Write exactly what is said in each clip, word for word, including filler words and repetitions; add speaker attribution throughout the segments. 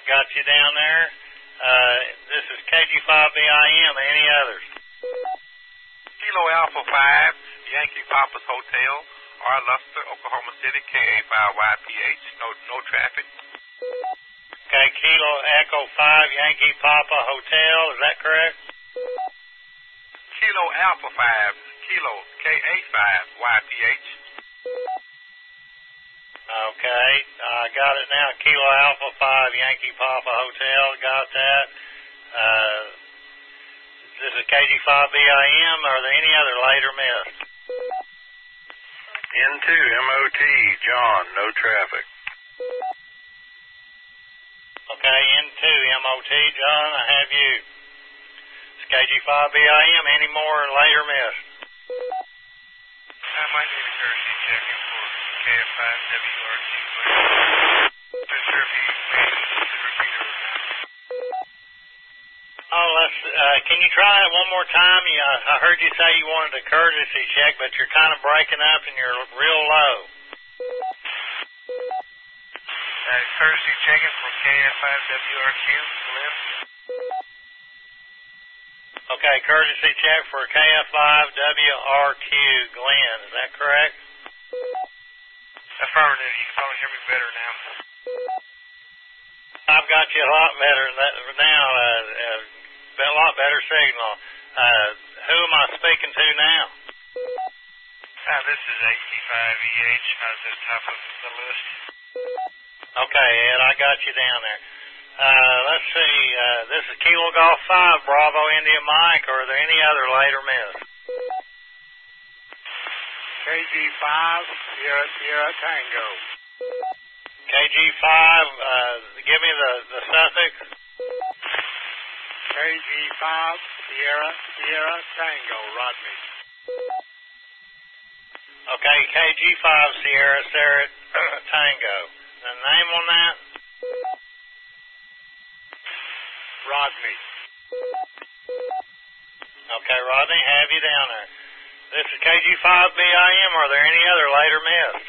Speaker 1: got you down there. Uh, this is K G five B I M. Any others?
Speaker 2: Kilo Alpha five, Yankee Papa's Hotel, R. Luster, Oklahoma City, K A five Y P H. No, no traffic.
Speaker 1: Okay, Kilo Echo five, Yankee Papa Hotel. Is that correct?
Speaker 2: Kilo Alpha five, Kilo K A five Y P H.
Speaker 1: Okay, I uh, got it now. Kilo Alpha five, Yankee Papa Hotel. Got that. Uh, this is K G five B I M. Are there any other later missed?
Speaker 3: N two M O T, John, no traffic.
Speaker 1: Okay, N two M O T, John, I have you. It's K G five B I M. Any more later missed?
Speaker 2: I might need a courtesy checking for K F five W R T. Not sure if you made the repeater or not.
Speaker 1: Oh, let's, uh, can you try it one more time? You, I heard you say you wanted a courtesy check, but you're kind of breaking up and you're real low.
Speaker 2: Uh, courtesy checking for K F five W R Q, Glenn.
Speaker 1: Okay, courtesy check for K F five W R Q, Glenn. Is that correct?
Speaker 2: Affirmative. You can probably hear me better now.
Speaker 1: I've got you a lot better now. Uh, uh, a lot better signal. Uh, who am I speaking to now?
Speaker 2: Uh, this is A T five E H. I was at the top of the list.
Speaker 1: Okay, Ed, I got you down there. Uh, let's see. Uh, this is Kilo Golf five, Bravo India Mike. Or are there any other later miss?
Speaker 3: K G five, Sierra Sierra Tango.
Speaker 1: K G five, uh, give me the, the suffix.
Speaker 3: K G five, Sierra Sierra Tango, Rodney.
Speaker 1: Okay, K G five, Sierra Sierra Tango. The name on that?
Speaker 3: Rodney.
Speaker 1: Okay, Rodney, have you down there. This is K G five B I M. Are there any other later missed?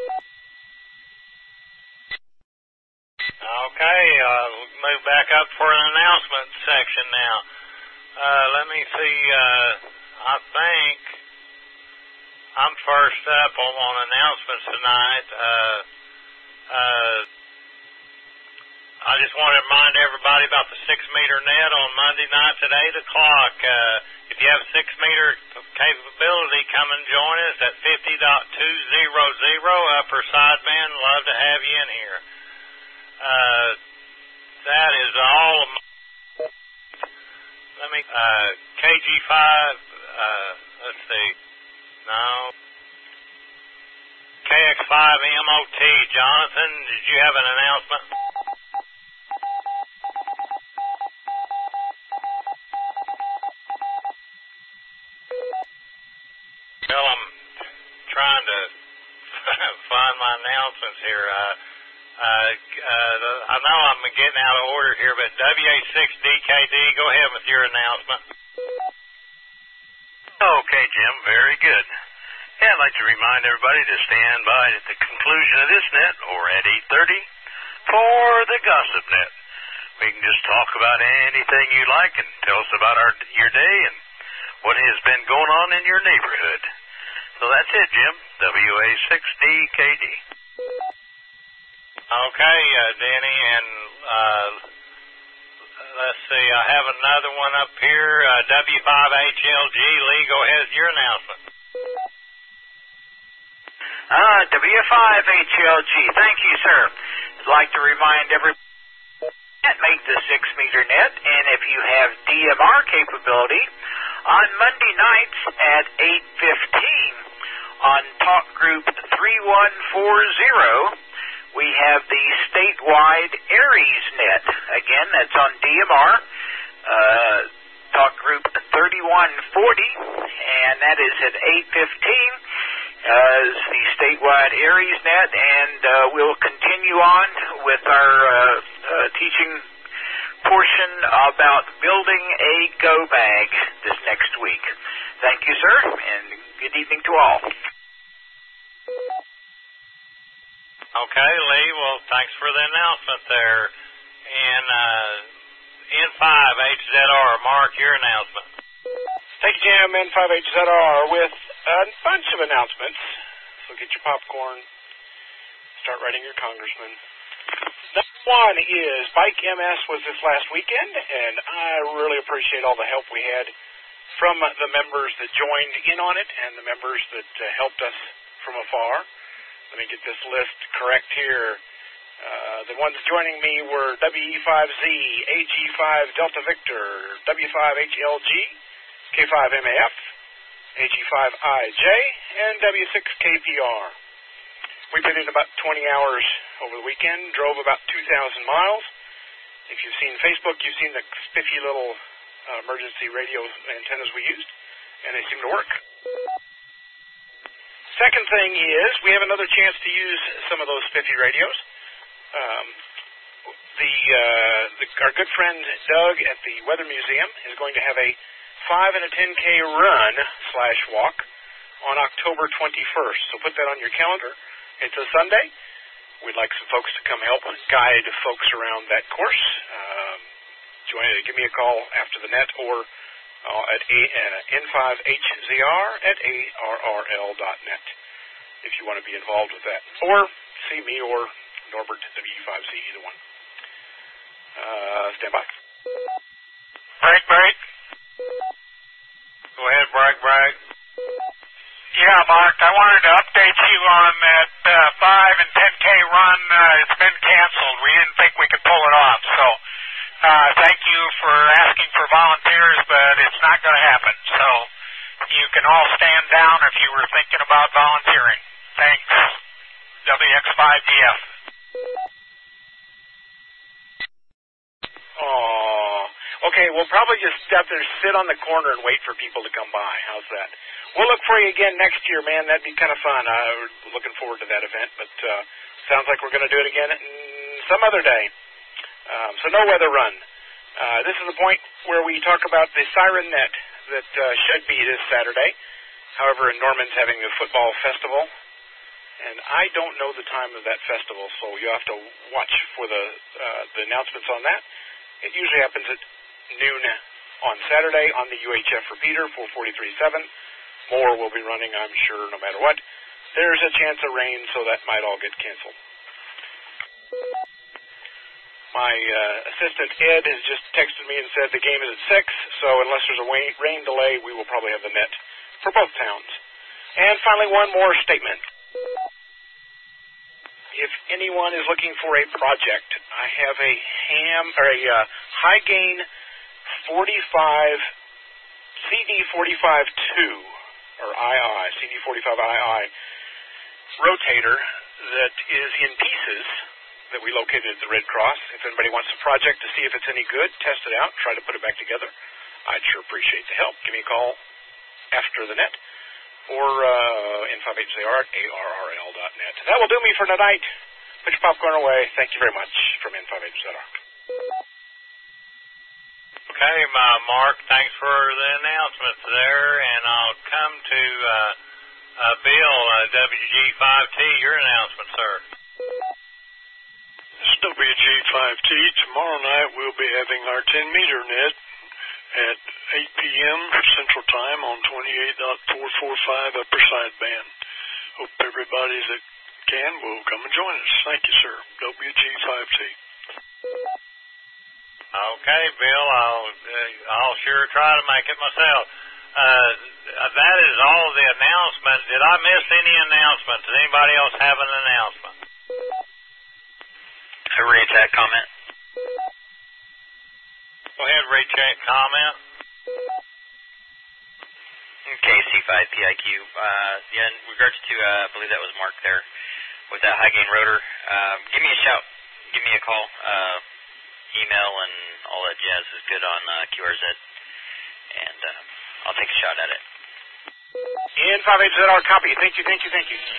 Speaker 1: Okay, uh, we'll move back up for an announcement section now. Uh, let me see, uh, I think I'm first up on, on announcements tonight. Uh, uh, I just want to remind everybody about the six-meter net on Monday nights at eight o'clock. Uh, if you have six-meter capability, come and join us at fifty point two hundred upper sideband. Love to have you in here. Uh, that is all of my, let me, uh, K G five, uh, let's see, no, K X five M O T, Jonathan, did you have an announcement? Well, I'm trying to find my announcements here. Uh, uh, uh, the, I know I'm getting out of order here, but W A six D K D, go ahead with your announcement.
Speaker 3: Okay, Jim, very good. Yeah, I'd like to remind everybody to stand by at the conclusion of this net, or at eight thirty, for the Gossip Net. We can just talk about anything you like and tell us about our your day and what has been going on in your neighborhood. So that's it, Jim. W A six D K D.
Speaker 1: Okay, uh, Denny, and uh, let's see, I have another one up here, uh, W five H L G. Lee, go ahead with your announcement.
Speaker 4: Uh, W five H L G, thank you, sir. I'd like to remind everybody that make the six-meter net, and if you have D M R capability, on Monday nights at eight fifteen on Talk Group three one four zero, we have the statewide Aries net. Again, that's on D M R, uh, Talk Group thirty-one forty, and that is at eight fifteen. Uh, the statewide Aries net, and uh, we'll continue on with our uh, uh, teaching portion about building a go bag this next week. Thank you, sir, and good evening to all.
Speaker 1: Okay, Lee, well, thanks for the announcement there. And Mark, your announcement.
Speaker 5: Thank you, Jim. N five H Z R with a bunch of announcements. So get your popcorn. Start writing your congressman. Number one is Bike M S was this last weekend, and I really appreciate all the help we had from the members that joined in on it and the members that uh, helped us from afar. Let me get this list correct here. Uh, the ones joining me were W E five Z, A G five Delta Victor, W five H L G, K five M A F, A G five I J, and W six K P R. We put in about twenty hours over the weekend, drove about two thousand miles. If you've seen Facebook, you've seen the spiffy little uh, emergency radio antennas we used, and they seem to work. Second thing is we have another chance to use some of those spiffy radios. Um, the, uh, the our good friend Doug at the Weather Museum is going to have a five and a ten K run slash walk on October twenty-first. So put that on your calendar. It's a Sunday. We'd like some folks to come help guide folks around that course. Um, join, give me a call after the net or uh, at a, uh, N five H Z R at A R R L dot net if you want to be involved with that. Or see me or Norbert, W E five Z, either one. Uh, stand by.
Speaker 4: Break, break.
Speaker 1: Go ahead, brag, brag.
Speaker 4: Yeah, Mark, I wanted to update you on that uh, five and ten K run. Uh, it's been canceled. We didn't think we could pull it off. So uh, thank you for asking for volunteers, but it's not going to happen. So you can all stand down if you were thinking about volunteering. Thanks. W X five D F.
Speaker 5: Oh, okay, we'll probably just step there, sit on the corner and wait for people to come by. How's that? We'll look for you again next year, man. That'd be kind of fun. I'm looking forward to that event, but uh, sounds like we're going to do it again some other day. Um, so no weather run. Uh, this is the point where we talk about the Siren Net that uh, should be this Saturday. However, Norman's having a football festival, and I don't know the time of that festival, so you have to watch for the uh, the announcements on that. It usually happens at noon on Saturday on the U H F repeater, four forty-three point seven. More will be running, I'm sure, no matter what. There's a chance of rain, so that might all get canceled. My uh, assistant, Ed, has just texted me and said the game is at six, so unless there's a rain delay, we will probably have the net for both towns. And finally, one more statement. If anyone is looking for a project, I have a ham or a uh, high gain forty-five C D forty-five two or I I C D forty-five I I rotator that is in pieces that we located at the Red Cross. If anybody wants a project to see if it's any good, test it out, try to put it back together, I'd sure appreciate the help. Give me a call after the net or uh, N five H Z R at A R R L dot net. That will do me for tonight. Put your popcorn away. Thank you very much from N five H Z R.
Speaker 1: Okay, my Mark, thanks for the announcements there, and I'll come to uh, uh, Bill, uh, W G five T, your announcement, sir.
Speaker 6: This is W G five T. Tomorrow night we'll be having our ten meter net at eight p.m. Central Time on twenty-eight point four four five upper sideband. Hope everybody that can will come and join us. Thank you, sir. W G five T.
Speaker 1: Okay, Bill, I'll uh, I'll sure try to make it myself. Uh, that is all the announcement. Did I miss any announcements? Does anybody else have an announcement?
Speaker 7: A reattack comment.
Speaker 1: Go ahead, recheck comment.
Speaker 7: Okay, C five P I Q. Uh, yeah, in regards to, uh, I believe that was Mark there with that high gain rotor. Uh, give me a shout. Give me a call. Uh, email and all that jazz is good on uh, Q R Z, and uh, I'll take a shot at it.
Speaker 5: N five H Z R copy. Thank you, thank you, thank you.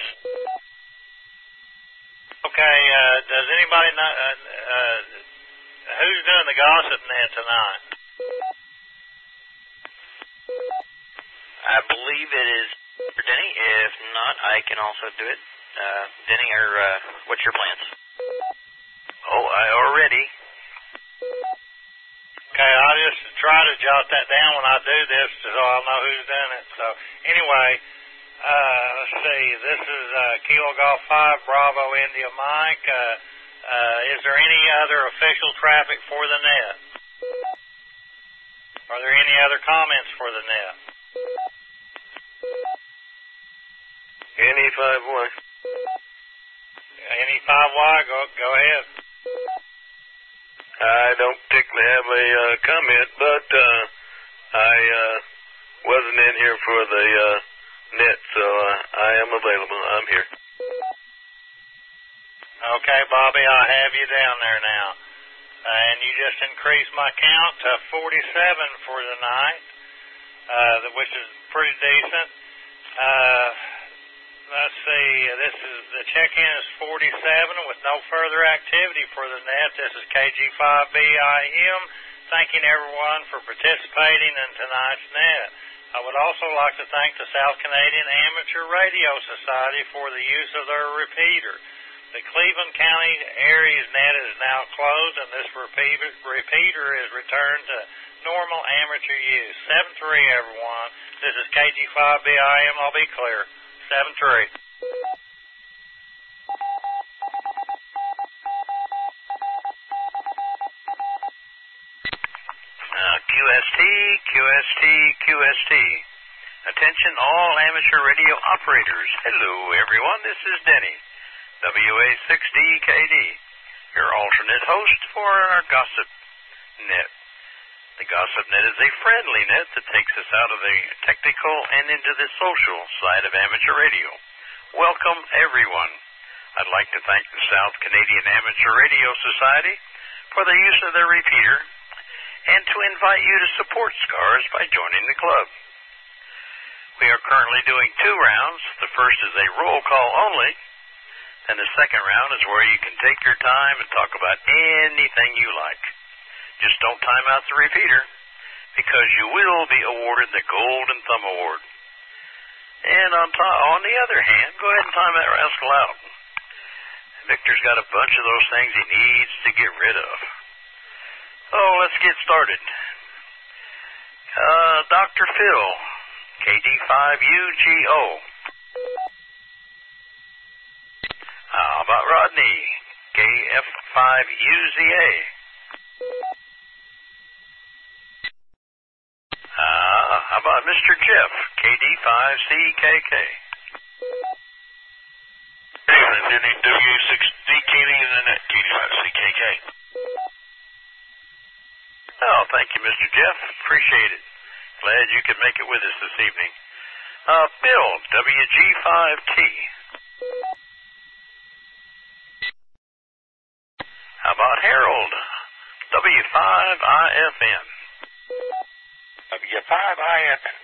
Speaker 1: Okay, uh, does anybody know, uh, uh, who's doing the gossip net tonight?
Speaker 7: I believe it is for Denny. If not, I can also do it. Uh, Denny, or uh, what's your plans?
Speaker 3: Oh, I already.
Speaker 1: Okay, I'll just try to jot that down when I do this so I'll know who's done it. So anyway, uh, let's see. This is uh, Kilo Golf five Bravo India Mike. Uh, uh, is there any other official traffic for the net? Are there any other comments for the net?
Speaker 3: N E five Y.
Speaker 1: N E five Y, go, go ahead.
Speaker 3: I don't particularly have a uh, comment, but uh, I uh, wasn't in here for the uh, net, so uh, I am available. I'm here.
Speaker 1: Okay, Bobby, I have you down there now. Uh, and you just increased my count to forty-seven for the night, uh, which is pretty decent. Uh, let's see, this is the check-in is forty-seven with no further activity for the net. This is K G five B I M, thanking everyone for participating in tonight's net. I would also like to thank the South Canadian Amateur Radio Society for the use of their repeater. The Cleveland County Aries net is now closed, and this repeater, repeater is returned to normal amateur use. seven three, everyone. This is K G five B I M. I'll be clear. seven three.
Speaker 3: Uh, Q S T, Q S T, Q S T. Attention all amateur radio operators. Hello, everyone. This is Denny. W A six D K D, your alternate host for our Gossip Net. The Gossip Net is a friendly net that takes us out of the technical and into the social side of amateur radio. Welcome, everyone. I'd like to thank the South Canadian Amateur Radio Society for the use of their repeater and to invite you to support SCARS by joining the club. We are currently doing two rounds. The first is a roll call only. And the second round is where you can take your time and talk about anything you like. Just don't time out the repeater, because you will be awarded the Golden Thumb Award. And on, to- on the other hand, go ahead and time that rascal out. Victor's got a bunch of those things he needs to get rid of. Oh, let's get started. Uh, Doctor Phil, K D five U G O. How about Rodney, K F five U Z A? Uh, how about Mister Jeff, K D five C K K?
Speaker 8: Evening, Denny, W A six D K D and then K D five C K K.
Speaker 3: Oh, thank you, Mister Jeff. Appreciate it. Glad you could make it with us this evening. Uh, Bill, W G five T. How about Harold, W five I F N?
Speaker 8: W five I F N.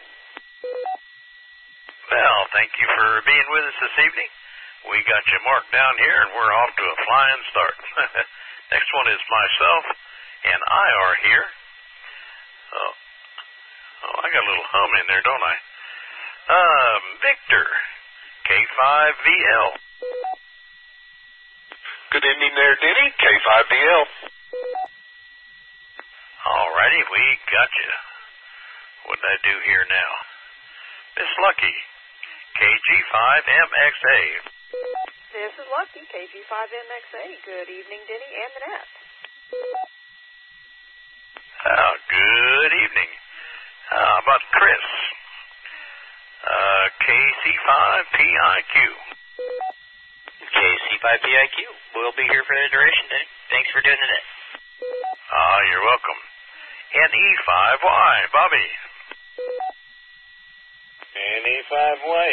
Speaker 3: Well, thank you for being with us this evening. We got you marked down here, and we're off to a flying start. Next one is myself and I R here. Oh, oh, I got a little hum in there, don't I? Um, Victor, K five V L.
Speaker 8: Good evening there, Denny, K five B L.
Speaker 3: Alrighty, we got you. What did I do here now? Miss Lucky, K G five M X A.
Speaker 9: This is Lucky, K G five M X A. Good evening, Denny and the net.
Speaker 3: Oh, good evening. How about Chris? Uh, K C five P I Q.
Speaker 7: K C five P I Q. We'll be here for the duration, Denny. Thanks for doing it.
Speaker 3: Ah, you're welcome. N E five Y, Bobby.
Speaker 5: N E five Y.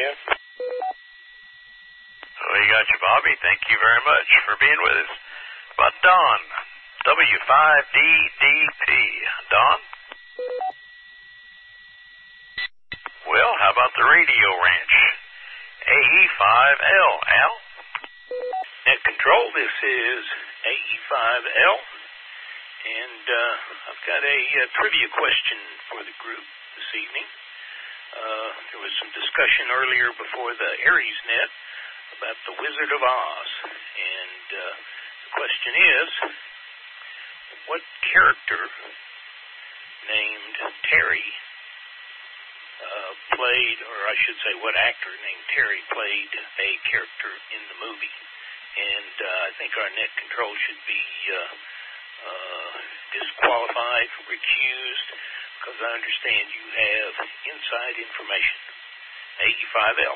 Speaker 3: We got you, Bobby. Thank you very much for being with us. But Don, W five D D P. Don? Well, how about the Radio Ranch? A E five L. Al?
Speaker 10: Net Control, this is A E five L, and uh, I've got a, a trivia question for the group this evening. Uh, there was some discussion earlier before the Aries Net about the Wizard of Oz, and uh, the question is, what character named Terry uh, played, or I should say what actor named Terry played a character in the movie. And uh, I think our net control should be uh, uh, disqualified, recused, because I understand you have inside information. A E five L.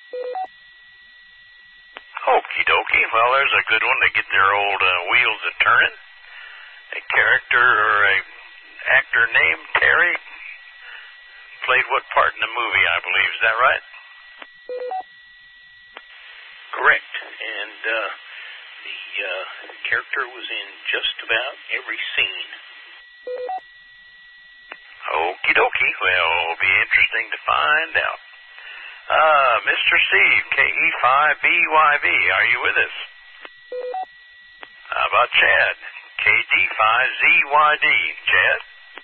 Speaker 3: Okie dokie. Well, there's a good one to get their old uh, wheels a turning. A character or a actor named Terry played what part in the movie, I believe. Is that right?
Speaker 10: Correct. And uh, the uh, character was in just about every scene.
Speaker 3: Okie dokie. Well, it'll be interesting to find out. Uh, Mister Steve, K E five B Y V, are you with us? How about Chad, K D five Z Y D? Chad?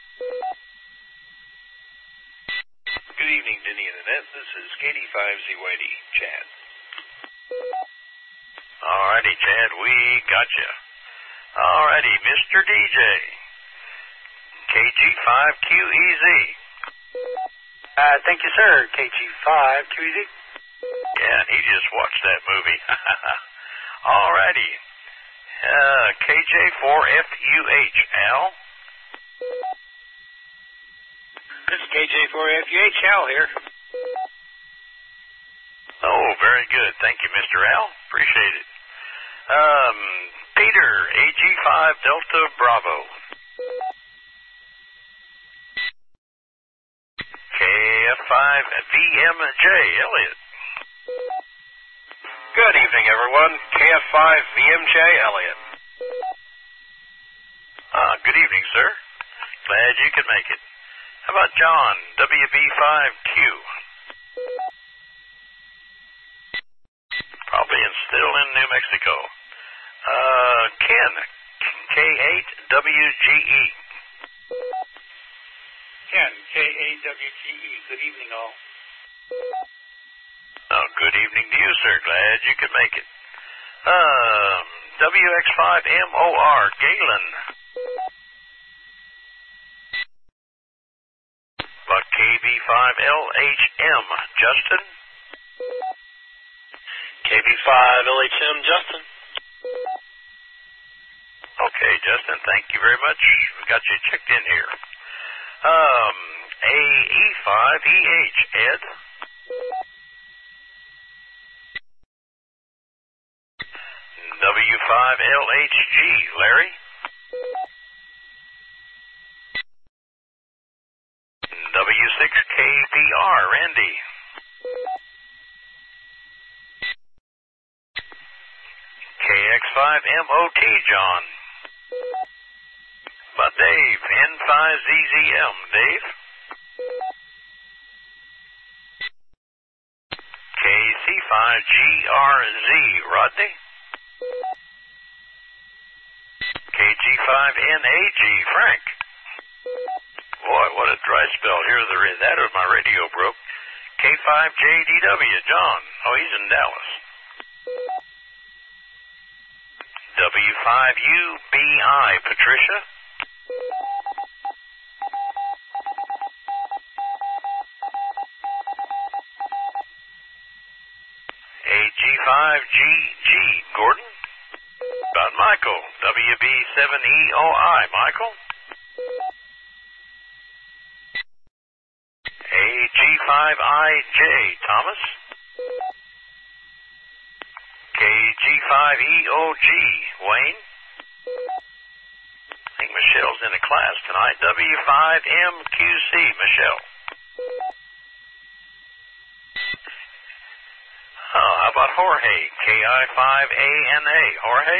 Speaker 8: Good evening, Denny and Annette. This is K D five Z Y D, Chad.
Speaker 3: Alrighty, Chad, we got you. Alrighty, Mister D J, K G five Q E Z.
Speaker 4: Uh, thank you, sir. K G five Q E Z.
Speaker 3: Yeah, and he just watched that movie. Alrighty. Uh, K J four F U H, Al.
Speaker 5: This is K J four F U H, Al here.
Speaker 3: Oh, very good. Thank you, Mister Al. Appreciate it. Um, Peter, A G five Delta Bravo. K F five V M J, Elliot.
Speaker 11: Good evening, everyone. K F five V M J, Elliot.
Speaker 3: Ah, good evening, sir. Glad you could make it. How about John, W B five Q? Probably in, still in New Mexico. Uh, Ken, K eight W G E.
Speaker 12: Ken, K eight W G E. Good evening, all.
Speaker 3: Oh, good evening to you, sir. Glad you could make it. Um, W X five M O R, Galen. About K B five L H M, Justin.
Speaker 11: K B five L H M, Justin.
Speaker 3: Okay, Justin, thank you very much. We got you checked in here. Um, A E five E H, Ed. W five L H G, Larry. W six K B R, Randy. K X five M O T, John. But Dave, N five Z Z M, Dave. K C five G R Z, Rodney. K G five N A G, Frank. Boy, what a dry spell. Here the that or my radio broke. K five J D W, John. Oh, he's in Dallas. W five U B I, Patricia. A G five G G, Gordon. About Michael, W B seven E O I, Michael. A G five I J, Thomas. K G five E O G, Wayne. I think Michelle's in a class tonight. W five M Q C, Michelle. Oh, how about Jorge? K I five A N A, Jorge.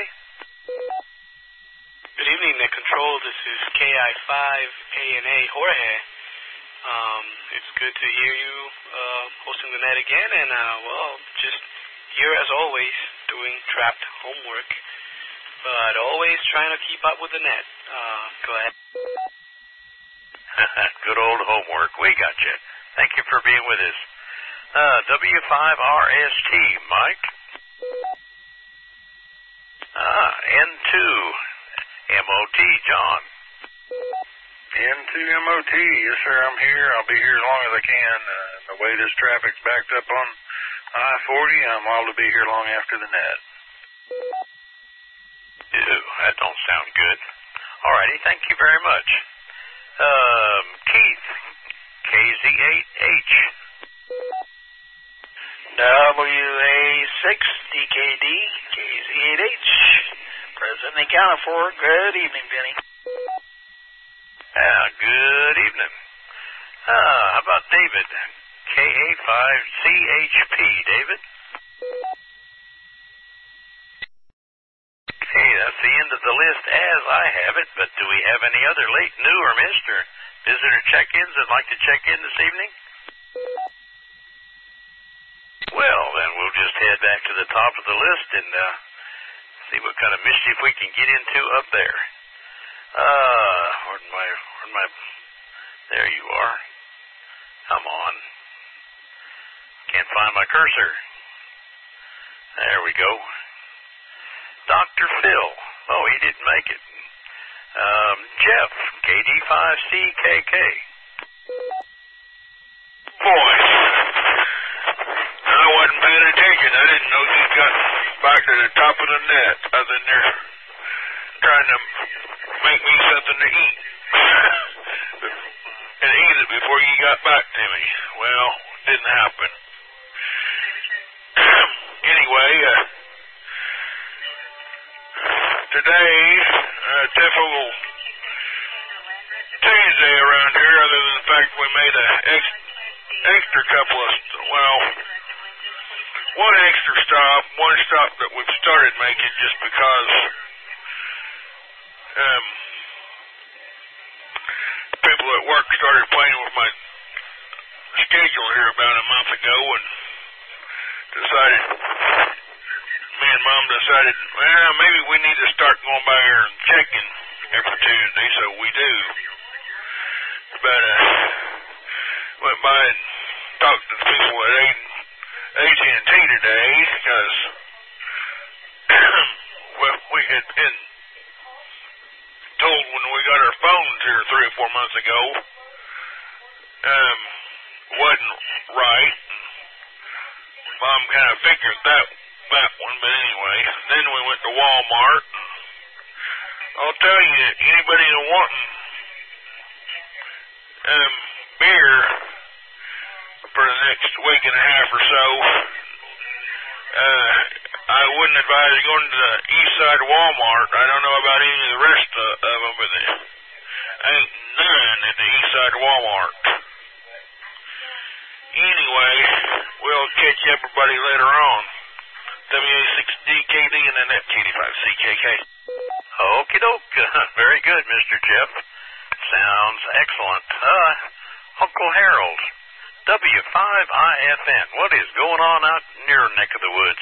Speaker 13: Good evening, Net Control. This is K I five A N A, Jorge. Um, it's good to hear you uh, hosting the net again, and uh, well, just here as always, doing trapped homework, but always trying to keep up with the net. Uh, go ahead.
Speaker 3: Good old homework. We got you. Thank you for being with us. Uh, W five R S T, Mike. Ah, N two M O T, John.
Speaker 8: N two M O T, yes sir, I'm here. I'll be here as long as I can. Uh, the way this traffic's backed up on I forty, I'm liable to be here long after the net.
Speaker 3: Ew, that don't sound good. Alrighty, thank you very much. Um, Keith, K Z eight H.
Speaker 4: W A six D K D, K Z eight H. Presently accounted for. Good evening, Denny.
Speaker 3: Ah, good evening. Ah, how about David? K A five C H P, David. Hey, that's the end of the list as I have it, but do we have any other late, new, or missed, or visitor check-ins that'd like to check in this evening? Well, then we'll just head back to the top of the list and uh, see what kind of mischief we can get into up there. Uh, where'd my, where'd my, there you are. Come on. Can't find my cursor. There we go. Doctor Phil. Oh, he didn't make it. Um, Jeff, K D five C K K.
Speaker 8: Boy, I wasn't paying attention. I didn't know you got back to the top of the net other than they're trying to make me something to eat. And eat it before you got back to me. Well, didn't happen. Anyway, uh, today, uh, typical Tuesday around here, other than the fact we made an ex- extra couple of, well, one extra stop, one stop that we've started making just because um, people at work started playing with my schedule here about a month ago and decided, me and Mom decided, well, maybe we need to start going by here and checking every Tuesday, so we do. But uh, went by and talked to the people at A T and T today because well, we had been told when we got our phones here three or four months ago, um, wasn't right. Mom kind of figured that that one, but anyway, then we went to Walmart. I'll tell you, anybody that wanting um, beer for the next week and a half or so, uh, I wouldn't advise going to the east side of Walmart. I don't know about any of the rest of, of them, but there ain't none at the east side of Walmart. Anyway, we'll catch everybody later on. W A six D K D and then that K D five C K K.
Speaker 3: Okie doke. Very good, Mister Jeff. Sounds excellent. Uh, Uncle Harold, W five I F N. What is going on out in your neck of the woods?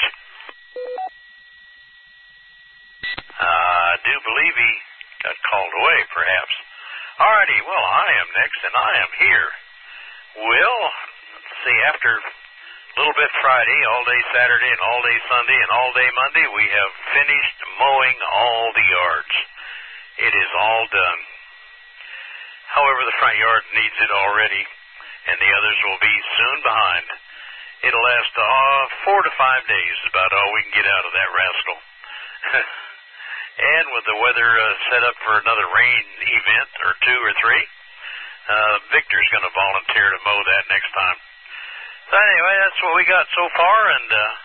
Speaker 3: I do believe he got called away, perhaps. Alrighty, well, I am next, and I am here. Well, let's see, after a little bit Friday, all day Saturday, and all day Sunday, and all day Monday, we have finished mowing all the yards. It is all done. However, the front yard needs it already, and the others will be soon behind. It'll last uh, four to five days, about all we can get out of that rascal. And with the weather uh, set up for another rain event or two or three, uh, Victor's going to volunteer to mow that next time. So anyway, that's what we got so far, and uh,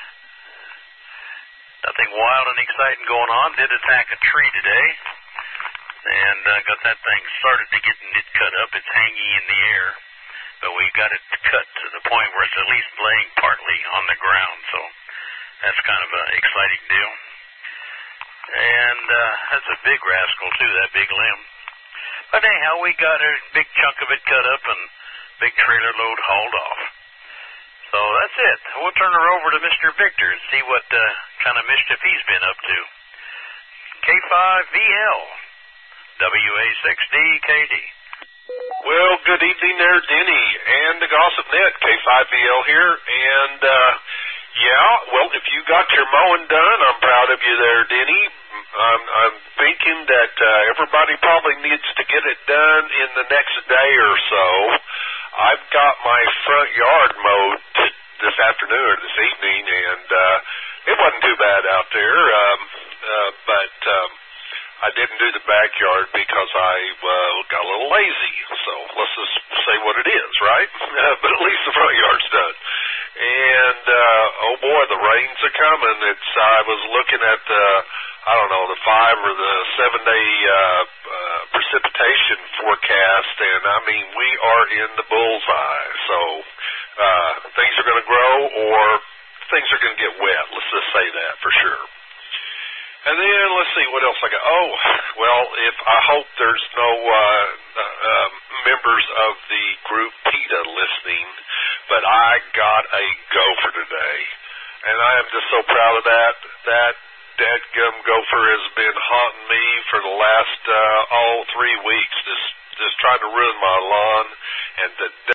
Speaker 3: nothing wild and exciting going on. Did attack a tree today, and uh, got that thing started to get it cut up. It's hanging in the air, but we got it cut to the point where it's at least laying partly on the ground, so that's kind of an exciting deal. And uh, that's a big rascal, too, that big limb. But anyhow, we got a big chunk of it cut up and big trailer load hauled off. So that's it. We'll turn her over to Mister Victor and see what uh, kind of mischief he's been up to. K five V L, W A six D K D.
Speaker 11: Well, good evening there, Denny, and the Gossip Net, K five V L here, and, uh, yeah, well, if you got your mowing done, I'm proud of you there, Denny. I'm, I'm thinking that uh, everybody probably needs to get it done in the next day or so. I've got my front yard mowed t- this afternoon or this evening, and uh, it wasn't too bad out there, um, uh, but um, I didn't do the backyard because I uh, got a little lazy. So let's just say what it is, right? Uh, but at least the front yard's done. And, uh, oh boy, the rains are coming. It's, I was looking at the, I don't know, the five or the seven day, uh, uh, precipitation forecast, and I mean, we are in the bullseye. So, uh, things are going to grow or things are going to get wet. Let's just say that for sure. And then, let's see, what else I got? Oh, well, if I hope there's no uh, uh, members of the group PETA listening, but I got a gopher today. And I am just so proud of that. That dadgum gopher has been haunting me for the last uh, all three weeks, just, just trying to ruin my lawn. And the